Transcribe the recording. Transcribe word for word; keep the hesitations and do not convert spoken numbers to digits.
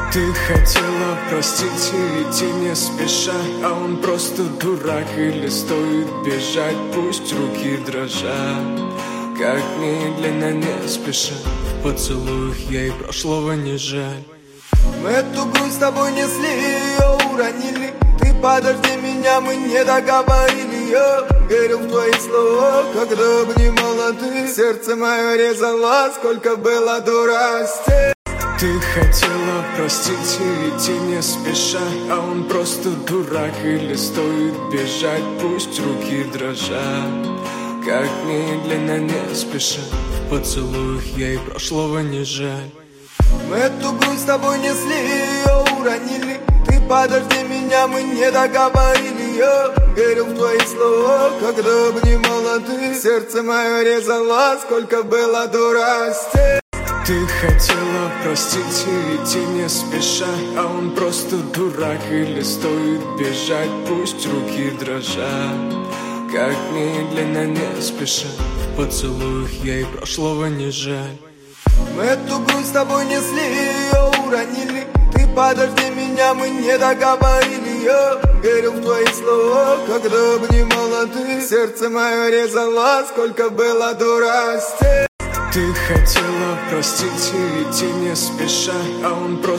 Ты хотела простить и идти не спеша, а он просто дурак, или стоит бежать, пусть руки дрожат. Как медленно, не спеша, в поцелуях ей прошлого не жаль. Мы эту грусть с тобой несли, ее уронили. Ты подожди меня, мы не договорили. Я верил в твои слова, когда обнимала ты. Сердце мое резало, сколько было дурости. Ты хотела простить и идти не спеша, а он просто дурак, или стоит бежать, пусть руки дрожат. Как медленно, не спеша, в поцелуях ей прошлого не жаль. Мы эту грусть с тобой несли, ее уронили. Ты подожди меня, мы не договорили. Я верил в твои слова, когда обнимала ты. Сердце мое резало, сколько было дурости. Ты хотела простить и идти не спеша, а он просто дурак, или стоит бежать, пусть руки дрожат. Как медленно, не спеша, в поцелуях ей прошлого не жаль. Мы эту грусть с тобой несли, ее уронили. Ты подожди меня, мы не договорили. Я верил в твои слова, когда обнимала ты. Сердце мое резало, сколько было дурости. Ты хотела простить и идти не спеша, а он просто